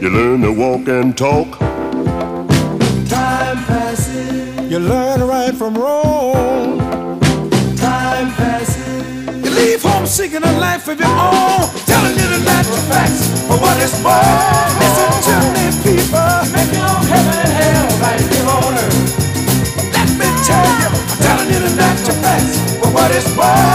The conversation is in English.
learn to walk and talk. Time passes. You learn right from wrong. Time passes. You leave home seeking a life of your own, telling you the natural facts for what it's worth. Listen to me, people. Make your own heaven and hell right here on earth. Let me tell you, I'm telling you the natural facts for what it's worth.